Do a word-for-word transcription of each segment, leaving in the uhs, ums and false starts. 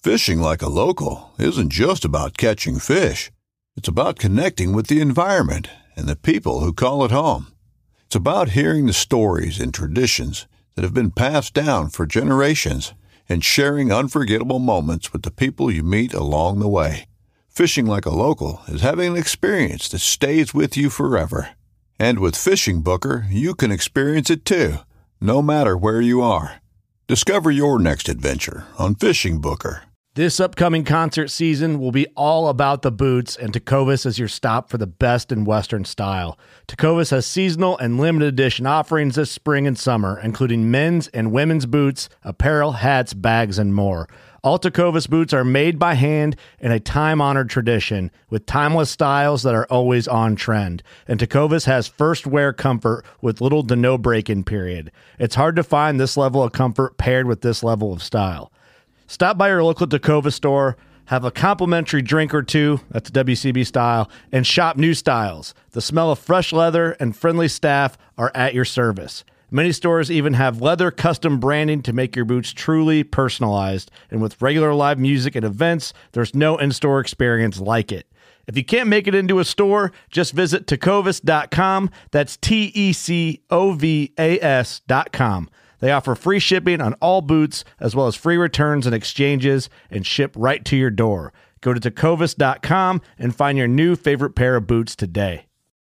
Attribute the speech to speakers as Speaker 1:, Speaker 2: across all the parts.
Speaker 1: Fishing like a local isn't just about catching fish. It's about connecting with the environment and the people who call it home. It's about hearing the stories and traditions that have been passed down for generations and sharing unforgettable moments with the people you meet along the way. Fishing like a local is having an experience that stays with you forever. And with Fishing Booker, you can experience it too, no matter where you are. Discover your next adventure on Fishing Booker.
Speaker 2: This upcoming concert season will be all about the boots, and Tecovas is your stop for the best in Western style. Tecovas has seasonal and limited edition offerings this spring and summer, including men's and women's boots, apparel, hats, bags, and more. All Tecovas boots are made by hand in a time-honored tradition with timeless styles that are always on trend. And Tecovas has first wear comfort with little to no break-in period. It's hard to find this level of comfort paired with this level of style. Stop by your local Tecovas store, have a complimentary drink or two, that's W C B style, and shop new styles. The smell of fresh leather and friendly staff are at your service. Many stores even have leather custom branding to make your boots truly personalized. And with regular live music and events, there's no in-store experience like it. If you can't make it into a store, just visit tecovas dot com. That's T E C O V A S dot com. They offer free shipping on all boots, as well as free returns and exchanges, and ship right to your door. Go to tecovas dot com and find your new favorite pair of boots today.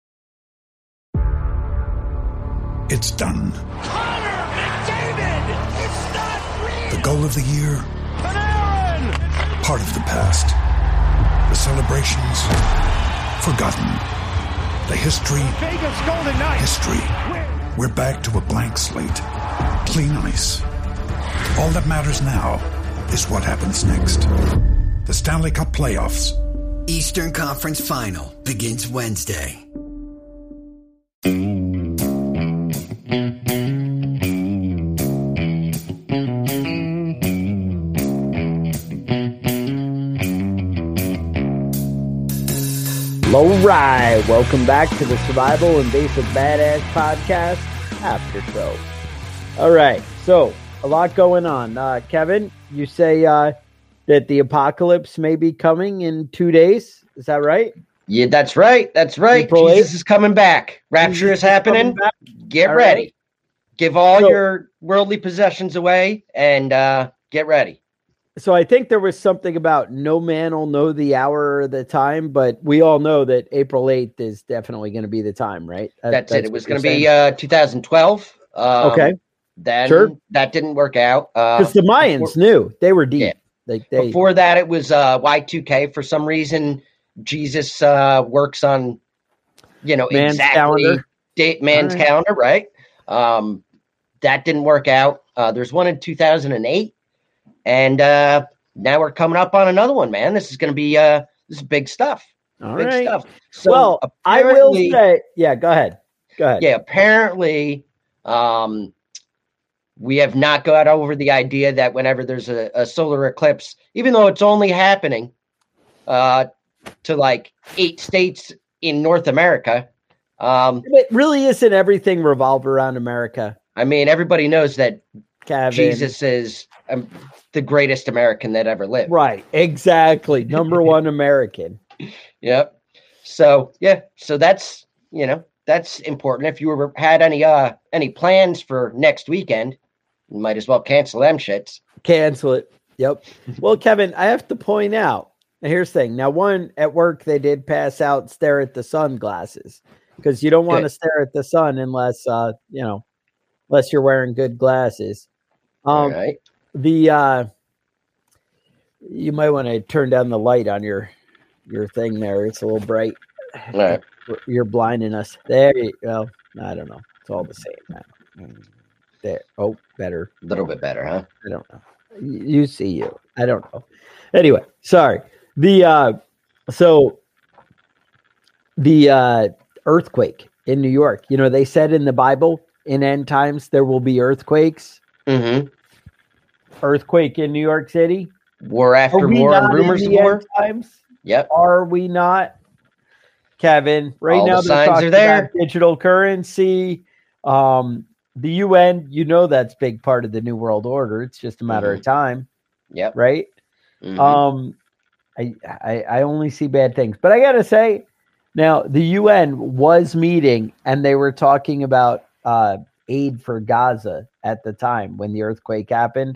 Speaker 3: It's done.
Speaker 4: Connor McDavid! It's not real!
Speaker 3: The goal of the year.
Speaker 4: Panarin!
Speaker 3: Part of the past. The celebrations. Forgotten. The history.
Speaker 4: Vegas Golden Knights!
Speaker 3: History. We're back to a blank slate. Clean ice. All that matters now is what happens next. The Stanley Cup playoffs.
Speaker 5: Eastern Conference Final begins Wednesday.
Speaker 6: All right, welcome back to the Survival and Basic Badass Podcast After Show. All right, so a lot going on. Uh, Kevin, you say uh, that the apocalypse may be coming in two days. Is that right?
Speaker 7: Yeah, that's right. That's right.
Speaker 6: April
Speaker 7: Jesus
Speaker 6: eighth?
Speaker 7: is coming back. Rapture
Speaker 6: Jesus
Speaker 7: is happening. Get
Speaker 6: All
Speaker 7: ready.
Speaker 6: right.
Speaker 7: Give all
Speaker 6: So-
Speaker 7: your worldly possessions away and uh, get ready.
Speaker 6: So I think there was something about no man will know the hour or the time, but we all know that April eighth is definitely going to be the time, right? That-
Speaker 7: That's, it. It was
Speaker 6: what
Speaker 7: going to
Speaker 6: you're
Speaker 7: be
Speaker 6: saying.
Speaker 7: uh, two thousand twelve. Um,
Speaker 6: Okay.
Speaker 7: Then
Speaker 6: Sure.
Speaker 7: that didn't work out. Uh,
Speaker 6: Because the Mayans
Speaker 7: before,
Speaker 6: knew. They were deep.
Speaker 7: Yeah.
Speaker 6: Like they,
Speaker 7: before that, it was uh, Y two K. For some reason, Jesus uh, works on, you know,
Speaker 6: Man's
Speaker 7: exactly
Speaker 6: calendar.
Speaker 7: date man's
Speaker 6: All right.
Speaker 7: calendar, right? Um, that didn't work out. Uh, there's one in two thousand eight, and uh, now we're coming up on another one, man. This is going to be uh, this is big stuff.
Speaker 6: all
Speaker 7: big
Speaker 6: right.
Speaker 7: stuff. So
Speaker 6: well, I will
Speaker 7: apparently-
Speaker 6: say, yeah, go ahead. Go ahead.
Speaker 7: yeah, apparently, um, we have not got over the idea that whenever there's a, a solar eclipse, even though it's only happening uh, to like eight states in North America, um,
Speaker 6: But really isn't everything revolve around America,
Speaker 7: I mean, everybody knows that
Speaker 6: Kevin?
Speaker 7: Jesus is um, the greatest American that ever lived.
Speaker 6: Right. Exactly. Number one American.
Speaker 7: Yep. So yeah, so that's you know that's important. If you were had any uh any plans for next weekend, you might as well cancel them shits.
Speaker 6: Cancel it. Yep. Well, Kevin, I have to point out, now here's the thing. Now, one, at work, they did pass out stare at the sun glasses because you don't want to
Speaker 7: Good.
Speaker 6: stare at the sun unless, uh, you know, unless you're wearing good glasses.
Speaker 7: All
Speaker 6: Um,
Speaker 7: right.
Speaker 6: The, uh, you might want to turn down the light on your, your thing there. It's a little bright.
Speaker 7: All right.
Speaker 6: You're blinding us. There you go. I don't know. It's all the same, man. There. Oh, better.
Speaker 7: A little bit better, huh?
Speaker 6: I don't know. You you see you. I don't know. Anyway, sorry. The uh so the uh earthquake in New York. You know, they said in the Bible in end times there will be earthquakes.
Speaker 7: Mm-hmm.
Speaker 6: Earthquake in New York City.
Speaker 7: War after
Speaker 6: Are we
Speaker 7: war,
Speaker 6: not in
Speaker 7: rumors
Speaker 6: the
Speaker 7: of war.
Speaker 6: end times?
Speaker 7: Yep.
Speaker 6: Are we not? Kevin, right
Speaker 7: All
Speaker 6: now
Speaker 7: the
Speaker 6: they're
Speaker 7: signs
Speaker 6: talking
Speaker 7: are there.
Speaker 6: about digital currency. Um the U N, you know that's big part of the New World Order. It's just a matter of time.
Speaker 7: Yep.
Speaker 6: Right?
Speaker 7: Mhm.
Speaker 6: Um, I, I I only see bad things, but I gotta say, now the U N was meeting and they were talking about uh, aid for Gaza at the time when the earthquake happened.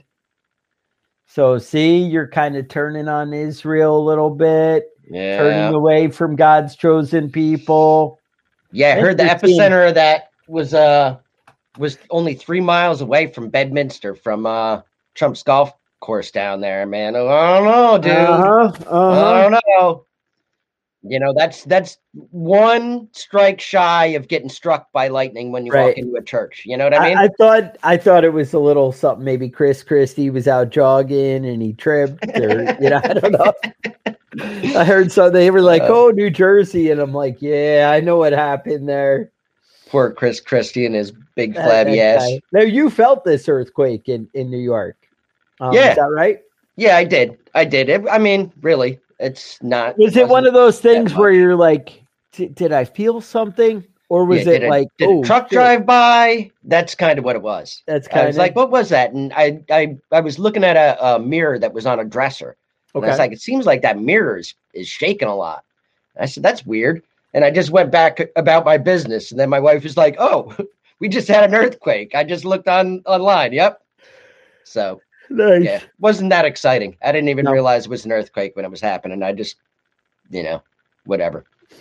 Speaker 6: So see, you're kind of turning on Israel a little bit,
Speaker 7: Yeah.
Speaker 6: turning away from God's chosen people.
Speaker 7: Yeah, I heard the
Speaker 6: Interesting.
Speaker 7: epicenter of that was uh was only three miles away from Bedminster, from uh Trump's golf course down there, man. I don't know, dude.
Speaker 6: Uh-huh, uh-huh.
Speaker 7: I don't know. You know, that's that's one strike shy of getting struck by lightning when you
Speaker 6: Right.
Speaker 7: walk into a church. You know what I mean?
Speaker 6: I, I thought I thought it was a little something. Maybe Chris Christie was out jogging and he tripped, or you know, I don't know. I heard so they were like,
Speaker 7: Uh,
Speaker 6: "Oh, New Jersey," and I'm like, "Yeah, I know what happened there."
Speaker 7: Poor Chris Christie and his big
Speaker 6: That-
Speaker 7: flabby
Speaker 6: that
Speaker 7: ass.
Speaker 6: guy. Now you felt this earthquake in in New York. Um,
Speaker 7: Yeah.
Speaker 6: is that right?
Speaker 7: Yeah, I did. I did. It, I mean, really, it's not.
Speaker 6: Was it one
Speaker 7: wasn't
Speaker 6: of those
Speaker 7: that
Speaker 6: things where
Speaker 7: much.
Speaker 6: you're like, "D- "Did I feel something?" Or was
Speaker 7: Yeah,
Speaker 6: it
Speaker 7: did a,
Speaker 6: like,
Speaker 7: did
Speaker 6: "Oh,
Speaker 7: a truck
Speaker 6: shit."
Speaker 7: drive by? That's kind of what it was.
Speaker 6: That's
Speaker 7: I
Speaker 6: kind
Speaker 7: was
Speaker 6: of
Speaker 7: like, what was that? And I I, I was looking at a, a mirror that was on a dresser. And I was
Speaker 6: Okay.
Speaker 7: like, it seems like that mirror is, is shaking a lot. And I said, that's weird. And I just went back about my business. And then my wife was like, oh, we just had an earthquake. I just looked on online. Yep. So
Speaker 6: nice.
Speaker 7: yeah, wasn't that exciting. I didn't even
Speaker 6: No.
Speaker 7: realize it was an earthquake when it was happening. I just, you know, whatever.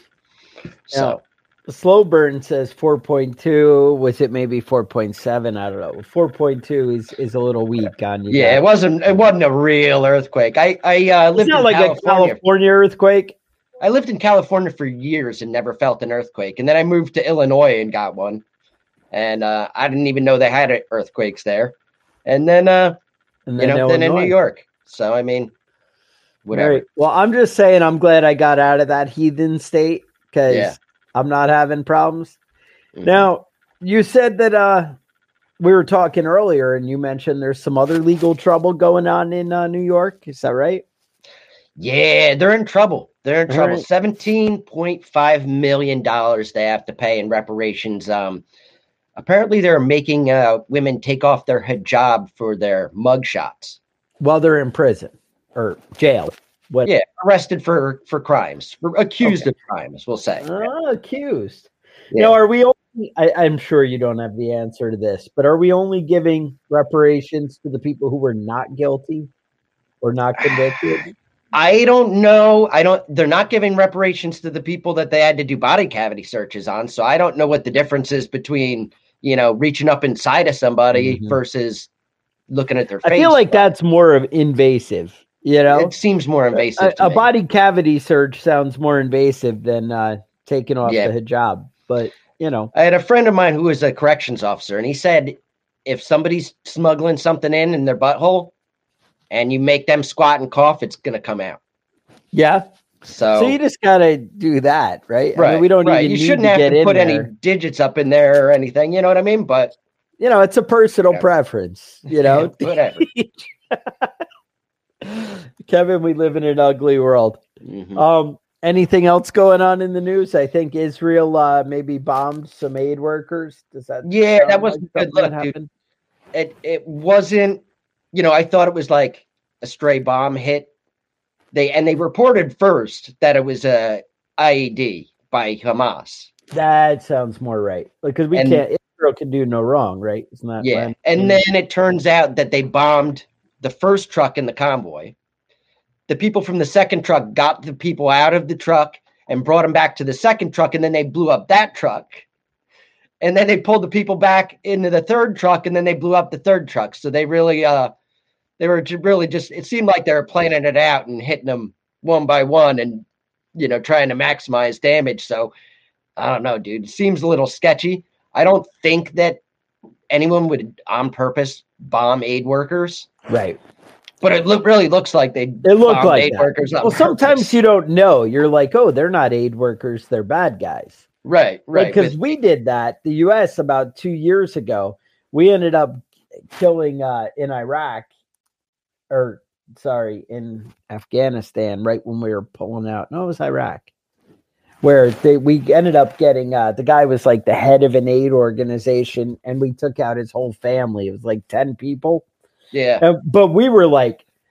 Speaker 7: So
Speaker 6: Slow burn says four point two. Was it maybe four point seven? I don't know. four point two is, is a little weak on you.
Speaker 7: yeah,
Speaker 6: guys.
Speaker 7: it wasn't it wasn't a real earthquake. I I uh,
Speaker 6: It's
Speaker 7: lived
Speaker 6: not
Speaker 7: in
Speaker 6: like
Speaker 7: California.
Speaker 6: a California earthquake.
Speaker 7: I lived in California for years and never felt an earthquake. And then I moved to Illinois and got one. And uh, I didn't even know they had earthquakes there. And then, uh,
Speaker 6: And
Speaker 7: you
Speaker 6: then
Speaker 7: know, then in New
Speaker 6: Illinois.
Speaker 7: York. So, I mean, whatever.
Speaker 6: Right. Well, I'm just saying I'm glad I got out of that heathen state because
Speaker 7: Yeah.
Speaker 6: I'm not having problems.
Speaker 7: Mhm.
Speaker 6: Now, you said that uh, we were talking earlier and you mentioned there's some other legal trouble going on in uh, New York. Is that right?
Speaker 7: Yeah, they're in trouble. They're in
Speaker 6: All
Speaker 7: trouble.
Speaker 6: right.
Speaker 7: seventeen point five million dollars they have to pay in reparations. Um, apparently, they're making uh, women take off their hijab for their mugshots.
Speaker 6: While they're in prison or jail. What?
Speaker 7: Yeah, arrested for, for crimes, for accused of crimes, we'll say.
Speaker 6: Oh, accused.
Speaker 7: Yeah.
Speaker 6: Now, are we only, I, I'm sure you don't have the answer to this, but are we only giving reparations to the people who were not guilty or not convicted?
Speaker 7: I don't know. I don't. They're not giving reparations to the people that they had to do body cavity searches on. So I don't know what the difference is between, you know, reaching up inside of somebody
Speaker 6: Mhm.
Speaker 7: versus looking at their face.
Speaker 6: I feel like that's more of invasive, you know?
Speaker 7: It seems more invasive.
Speaker 6: A,
Speaker 7: to
Speaker 6: a
Speaker 7: me.
Speaker 6: body cavity search sounds more invasive than uh, taking off
Speaker 7: Yeah.
Speaker 6: the hijab, but you know,
Speaker 7: I had a friend of mine who was a corrections officer, and he said if somebody's smuggling something in in their butthole, and you make them squat and cough, it's gonna come out.
Speaker 6: yeah.
Speaker 7: So,
Speaker 6: So you just gotta do that, right? I
Speaker 7: right,
Speaker 6: mean, we don't
Speaker 7: right.
Speaker 6: even
Speaker 7: You
Speaker 6: need
Speaker 7: shouldn't
Speaker 6: to
Speaker 7: have
Speaker 6: get
Speaker 7: to
Speaker 6: in
Speaker 7: put any
Speaker 6: there.
Speaker 7: digits up in there or anything. You know what I mean? But
Speaker 6: You know, it's a personal
Speaker 7: Yeah.
Speaker 6: preference. You know,
Speaker 7: whatever.
Speaker 6: Kevin, we live in an ugly world.
Speaker 7: Mhm.
Speaker 6: Um, anything else going on in the news? I think Israel uh, maybe bombed some aid workers. Does that?
Speaker 7: Yeah,
Speaker 6: sound
Speaker 7: that was
Speaker 6: like
Speaker 7: a good
Speaker 6: something
Speaker 7: look,
Speaker 6: that
Speaker 7: dude.
Speaker 6: happened?
Speaker 7: It it wasn't. You know, I thought it was like a stray bomb hit. They and they reported first that it was a I E D by Hamas.
Speaker 6: That sounds more right. Because we
Speaker 7: And-
Speaker 6: can't. Israel can do no wrong, right? It's not.
Speaker 7: Yeah,
Speaker 6: land-
Speaker 7: and then it turns out that they bombed the first truck in the convoy. The people from the second truck got the people out of the truck and brought them back to the second truck, and then they blew up that truck. And then they pulled the people back into the third truck, and then they blew up the third truck. So they really, uh, they were ju- really just. It seemed like they were planning it out and hitting them one by one, and you know, trying to maximize damage. So I don't know, dude. It seems a little sketchy. I don't think that anyone would on purpose bomb aid workers,
Speaker 6: right.
Speaker 7: but it look really looks like they
Speaker 6: It looked
Speaker 7: bombed
Speaker 6: like
Speaker 7: aid
Speaker 6: that.
Speaker 7: workers. On
Speaker 6: Well, sometimes
Speaker 7: purpose.
Speaker 6: you don't know. You're like, oh, they're not aid workers; they're bad guys.
Speaker 7: right, right.
Speaker 6: Because
Speaker 7: with-
Speaker 6: we did that, the U S about two years ago. We ended up killing uh, in Iraq, or sorry, in Afghanistan, right when we were pulling out. No, it was Iraq, where they we ended up getting. Uh, the guy was like the head of an aid organization, and we took out his whole family. It was like ten people.
Speaker 7: yeah,
Speaker 6: Uh, but we were like,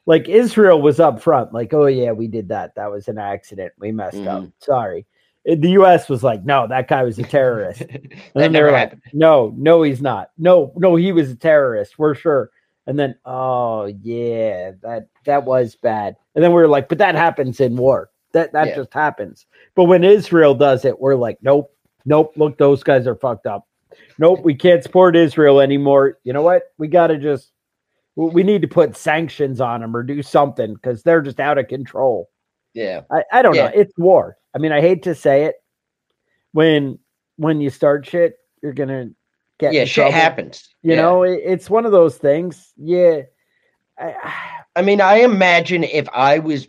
Speaker 6: Like Israel was up front, like, oh yeah, we did that. That was an accident. We messed
Speaker 7: Mhm.
Speaker 6: up. Sorry. Uh, The U S was like, no, that guy was a terrorist. And
Speaker 7: that
Speaker 6: then they
Speaker 7: never
Speaker 6: were like,
Speaker 7: happened.
Speaker 6: no, no, he's not. No, no, he was a terrorist. We're sure. And then, oh yeah, that that was bad. And then we were like, but that happens in war. That that
Speaker 7: Yeah.
Speaker 6: just happens. But when Israel does it, we're like, nope, nope. Look, those guys are fucked up. Nope, we can't support Israel anymore. You know what? We got to just, we need to put sanctions on them or do something because they're just out of control.
Speaker 7: Yeah.
Speaker 6: I, I don't
Speaker 7: Yeah.
Speaker 6: know. It's war. I mean, I hate to say it. When when you start shit, you're gonna get
Speaker 7: Yeah,
Speaker 6: in
Speaker 7: shit
Speaker 6: trouble.
Speaker 7: happens.
Speaker 6: You
Speaker 7: Yeah.
Speaker 6: know, it, it's one of those things. Yeah. I,
Speaker 7: I mean, I imagine if I was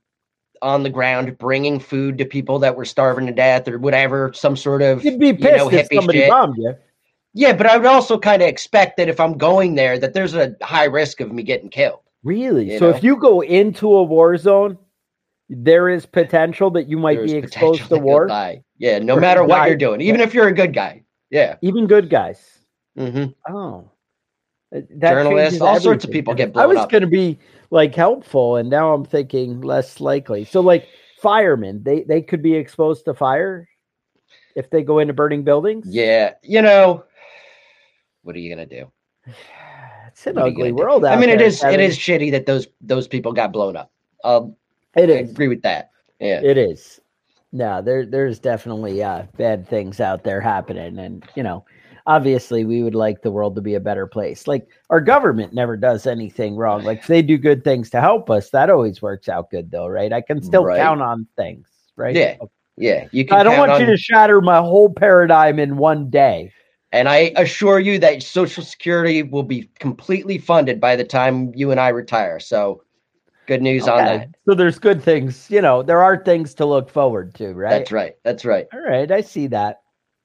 Speaker 7: on the ground bringing food to people that were starving to death or whatever, some sort of
Speaker 6: you'd be
Speaker 7: you
Speaker 6: pissed
Speaker 7: know,
Speaker 6: if
Speaker 7: hippie
Speaker 6: somebody
Speaker 7: shit.
Speaker 6: bombed you.
Speaker 7: Yeah, but I would also kind of expect that if I'm going there, that there's a high risk of me getting killed.
Speaker 6: Really?
Speaker 7: You
Speaker 6: So
Speaker 7: know?
Speaker 6: if you go into a war zone, there is potential that you might
Speaker 7: There's
Speaker 6: be
Speaker 7: potential
Speaker 6: exposed to
Speaker 7: that you'll
Speaker 6: war.
Speaker 7: die. Yeah, no
Speaker 6: Or
Speaker 7: matter what
Speaker 6: die.
Speaker 7: you're doing, even if you're a good guy. Yeah.
Speaker 6: Even good guys.
Speaker 7: hmm
Speaker 6: Oh. That
Speaker 7: Journalists,
Speaker 6: changes
Speaker 7: all sorts of
Speaker 6: everything.
Speaker 7: people get
Speaker 6: I
Speaker 7: blown
Speaker 6: was
Speaker 7: up.
Speaker 6: going to be like helpful, and now I'm thinking less likely. So, like firemen, they they could be exposed to fire if they go into burning buildings.
Speaker 7: Yeah, you know, what are you gonna do?
Speaker 6: It's an
Speaker 7: What are you
Speaker 6: ugly
Speaker 7: gonna do?
Speaker 6: world out
Speaker 7: I mean, it
Speaker 6: there,
Speaker 7: is
Speaker 6: Kevin.
Speaker 7: it is shitty that those those people got blown up. Um,
Speaker 6: It
Speaker 7: I
Speaker 6: is.
Speaker 7: agree with that. Yeah,
Speaker 6: It is. No, there there's definitely uh, bad things out there happening, and you know, obviously, we would like the world to be a better place. Like our government never does anything wrong. Like if they do good things to help us, that always works out good, though, right? I can still
Speaker 7: Right.
Speaker 6: count on things, right?
Speaker 7: yeah, yeah. You can.
Speaker 6: I don't
Speaker 7: count
Speaker 6: want you
Speaker 7: on-
Speaker 6: to shatter my whole paradigm in one day.
Speaker 7: And I assure you that Social Security will be completely funded by the time you and I retire. So, good news on
Speaker 6: Okay.
Speaker 7: that.
Speaker 6: So there's good things, you know, there are things to look forward to, right?
Speaker 7: That's right. That's right.
Speaker 6: All right, I see that.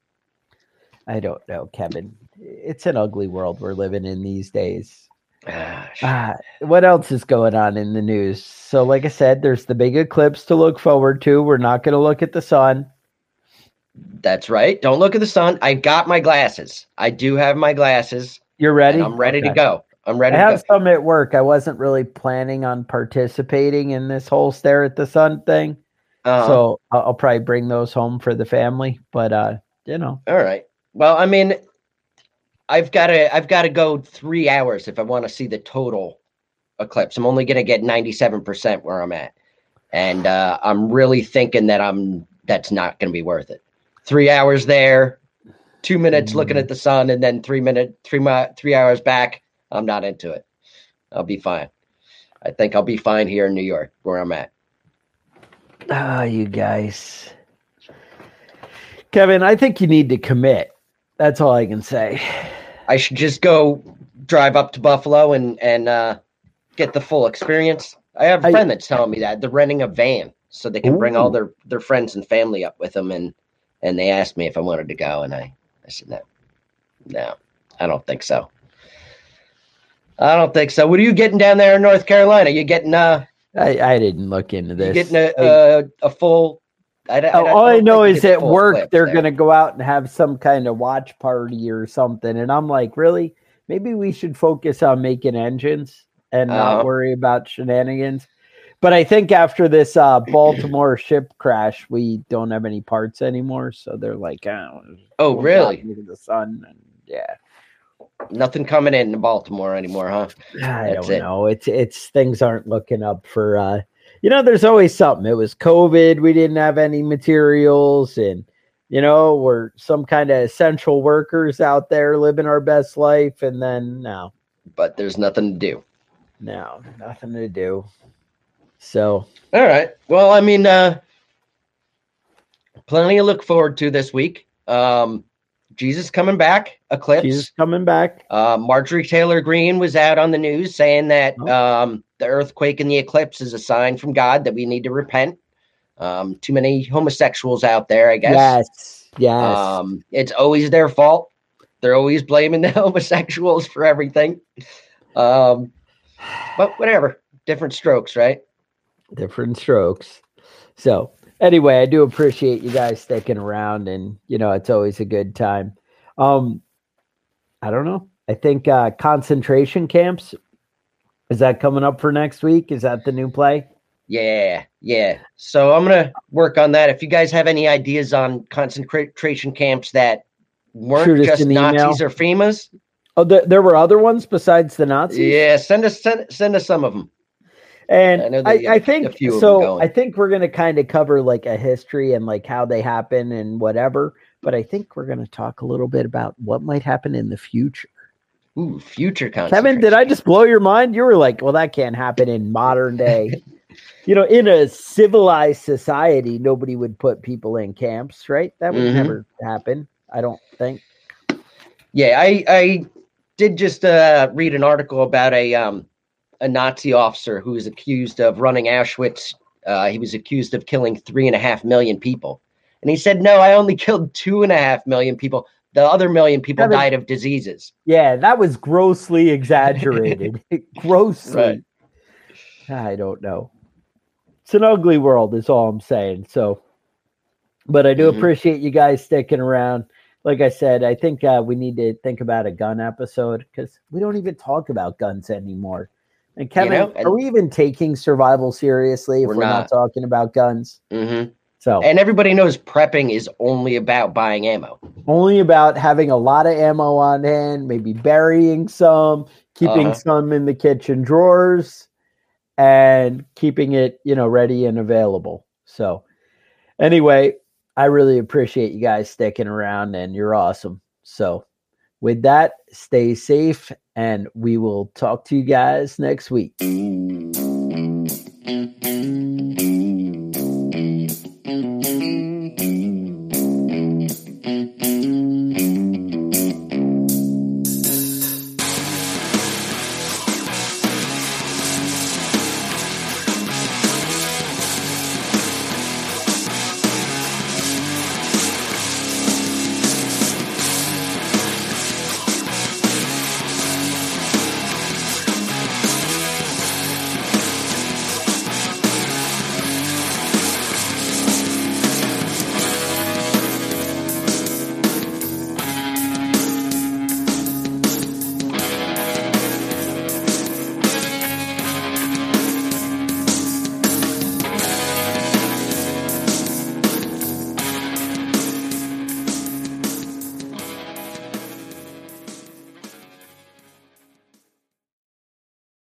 Speaker 6: I don't know, Kevin. It's an ugly world we're living in these days.
Speaker 7: Ah,
Speaker 6: Ah, what else is going on in the news? So, like I said, there's the big eclipse to look forward to. We're not going to look at the sun.
Speaker 7: That's right. Don't look at the sun. I got my glasses. I do have my glasses.
Speaker 6: You're ready?
Speaker 7: And I'm ready
Speaker 6: Okay.
Speaker 7: to go. I'm ready
Speaker 6: I
Speaker 7: to
Speaker 6: have
Speaker 7: go.
Speaker 6: some at work. I wasn't really planning on participating in this whole stare at the sun thing.
Speaker 7: Uh,
Speaker 6: So I'll, I'll probably bring those home for the family. But, uh, you know,
Speaker 7: all right. Well, I mean, I've got to I've got to go three hours if I want to see the total eclipse. I'm only going to get ninety-seven percent where I'm at, and uh, I'm really thinking that I'm that's not going to be worth it. Three hours there, two minutes looking at the sun, and then three minute three mi- three hours back. I'm not into it. I'll be fine. I think I'll be fine here in New York where I'm at.
Speaker 6: ah, you guys. Kevin, I think you need to commit. That's all I can say.
Speaker 7: I should just go drive up to Buffalo and and uh, get the full experience. I have a
Speaker 6: I-
Speaker 7: friend that's telling me that they're renting a van so they can bring all
Speaker 6: Ooh.
Speaker 7: their, their friends and family up with them, and and they asked me if I wanted to go, and I, I said no, no, I don't think so. I don't think so. What are you getting down there in North Carolina? You getting uh,
Speaker 6: I, I didn't look into
Speaker 7: you
Speaker 6: this.
Speaker 7: getting a
Speaker 6: I-
Speaker 7: a, a full? I, don't- I
Speaker 6: Oh,
Speaker 7: don't-
Speaker 6: all I
Speaker 7: don't
Speaker 6: know
Speaker 7: think you
Speaker 6: is
Speaker 7: get the
Speaker 6: at
Speaker 7: full
Speaker 6: work
Speaker 7: eclipse
Speaker 6: they're
Speaker 7: there.
Speaker 6: going to go out and have some kind of watch party or something. And I'm like, really? Maybe we should focus on making engines and not
Speaker 7: Uh-huh.
Speaker 6: worry about shenanigans. But I think after this uh, Baltimore ship crash, we don't have any parts anymore. So they're like, oh,
Speaker 7: Oh,
Speaker 6: we'll
Speaker 7: really?
Speaker 6: not look at the sun. And yeah,
Speaker 7: Nothing coming in to Baltimore anymore, huh?
Speaker 6: I
Speaker 7: That's
Speaker 6: don't
Speaker 7: it.
Speaker 6: know. It's it's things aren't looking up for uh you know, there's always something. It was COVID, we didn't have any materials, and you know, we're some kind of essential workers out there living our best life, and then no,
Speaker 7: But there's nothing to do.
Speaker 6: no, nothing to do. So
Speaker 7: All right. Well, I mean, uh, plenty to look forward to this week. Um, Jesus coming back, Eclipse.
Speaker 6: Jesus coming back.
Speaker 7: Uh, Marjorie Taylor Greene was out on the news saying that
Speaker 6: Oh.
Speaker 7: um, the earthquake and the eclipse is a sign from God that we need to repent. Um, too many homosexuals out there, I guess.
Speaker 6: Yes, yes.
Speaker 7: Um, it's always their fault. They're always blaming the homosexuals for everything. Um, but whatever, different strokes, right?
Speaker 6: Different strokes. So anyway, I do appreciate you guys sticking around, and you know, it's always a good time. Um, I don't know. I think uh, concentration camps Is that coming up for next week? Is that the new play?
Speaker 7: Yeah, yeah. So I'm gonna work on that. If you guys have any ideas on concentration camps that weren't just Nazis or FEMAs,
Speaker 6: oh, there, there were other ones besides the Nazis.
Speaker 7: Yeah, send us send, send us some of them.
Speaker 6: And I, I, I think so. I think we're gonna kind of cover like a history and like how they happen and whatever. But I think we're gonna talk a little bit about what might happen in the future.
Speaker 7: Ooh, future
Speaker 6: Kevin, did I just blow your mind? You were like, well, that can't happen in modern day. You know, in a civilized society, nobody would put people in camps, right? That would mm-hmm. never happen, I don't think.
Speaker 7: Yeah, I I did just uh, read an article about a um a Nazi officer who was accused of running Auschwitz. Uh, he was accused of killing three and a half million people, and he said, "No, I only killed two and a half million people. The other million people Kevin, died of diseases."
Speaker 6: Yeah, that was grossly exaggerated. grossly. Right. I don't know. It's an ugly world is all I'm saying. So, but I do mm-hmm. appreciate you guys sticking around. Like I said, I think uh, we need to think about a gun episode because we don't even talk about guns anymore. And Kevin, you know, and are we even taking survival seriously if we're, we're not. not talking about guns?
Speaker 7: Mm-hmm.
Speaker 6: So,
Speaker 7: and everybody knows prepping is only about buying ammo.
Speaker 6: Only about having a lot of ammo on hand, maybe burying some, keeping uh-huh. some in the kitchen drawers, and keeping it, you know, ready and available. So anyway, I really appreciate you guys sticking around and you're awesome. So with that, stay safe and we will talk to you guys next week.